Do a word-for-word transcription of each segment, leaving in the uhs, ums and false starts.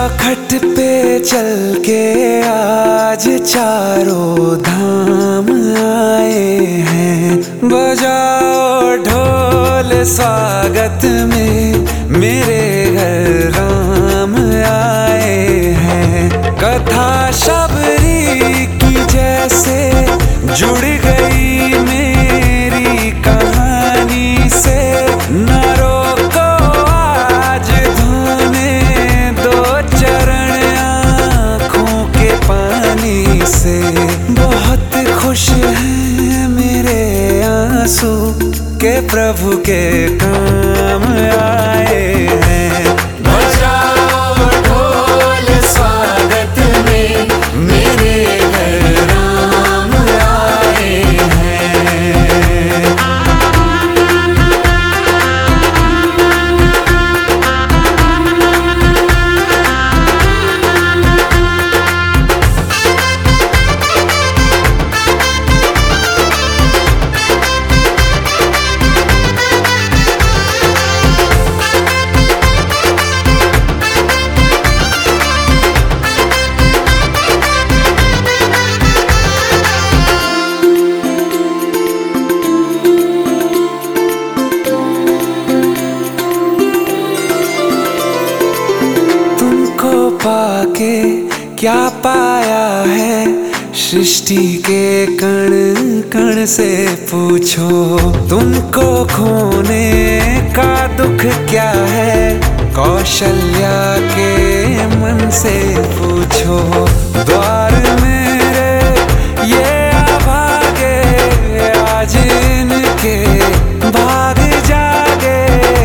चौखट पे चल के आज चारों धाम आए हैं। बजाओ ढोल स्वागत में, मेरे घर राम आए हैं। कथा शबरी की जैसे जुड़ गई मेरी कहानी से। न रोको आज धोने दो चरण आँखों के पानी से। बहुत खुश हैं मेरे आंसू के प्रभु के काम आए हैं। बजाओ ढोल स्वागत में, मेरे घर राम आए हैं। पाके क्या पाया है सृष्टि के कण कण से पूछो। तुमको खोने का दुख क्या है कौशल्या के मन से पूछो। द्वार मेरे ये अभागे आज इनके भाग जागे।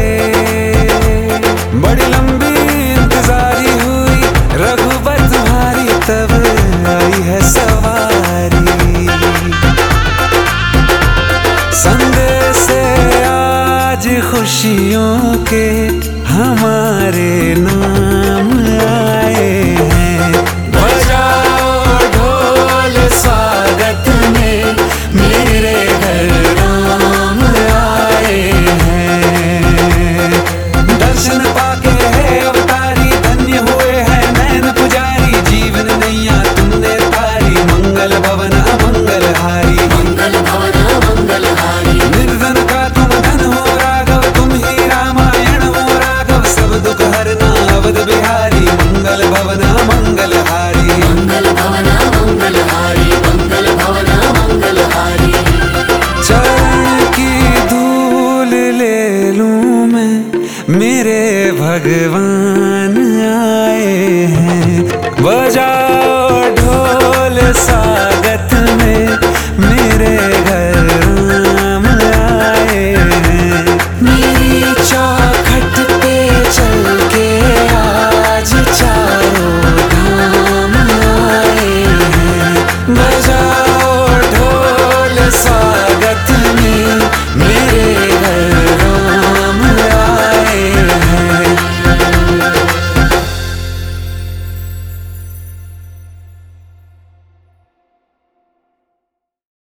बड़ी लंबी इंतजारी हुई रघुबर तुम्हारी, तब आई है सवारी। संदेश से आज खुशियों के हमारे नाम आए हैं। बजाओ ढोल स्वागत में, मेरे घर राम आए हैं। दर्शन पाके है अवतारी, धन्य हुए हैं नैन पुजारी। जीवन नैया तुमने तारी, मंगल भवन मंगलहारी। मंगल भवन मंगलहारी। निर्धन का तुम धन हो राघव, तुम ही रामायण हो राघव। सब दुख हरना अवध बिहारी, मंगल भवन मंगलहारी। मंगल भवन मंगलहारी। मंगल भवन मंगलहारी। चरण की धूल ले लूं मैं मेरे भगवान